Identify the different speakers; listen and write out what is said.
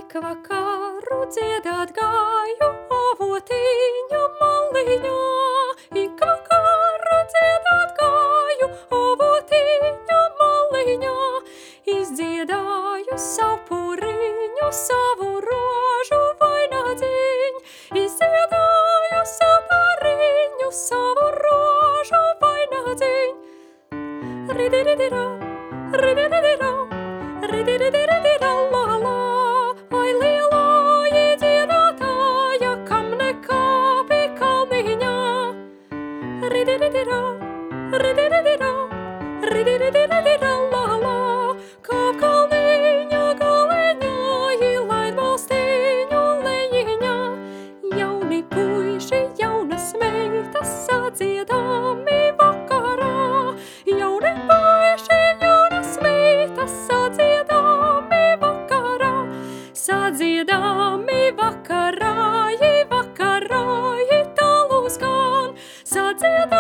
Speaker 1: vakaru dziedāt gāju avotiņa maliņā. Ik vakaru dziedāt gāju avotiņa maliņā. Izdziedāju savu puriņu, savu rožu vainagdziņu. Izdziedāju savu puriņu, savu rožu vainagdziņu. Ridiridira, ridiridira, ridiridira, la la. Ai lielā iedziedātāja, kam nekāpi kalniņā. Ridiridira, ridiridira, ridiridira, la la. Kāp kalniņa galiņā, ielaid valstiņu leņiņā. Jauni puiši, jaunas meitas sadziedāmi vakarā. Jauni puiši, jaunas meitas sadziedāmi vakarā. Sadziedāmi vakarā, vakarā, tālu skan. Sadziedāmi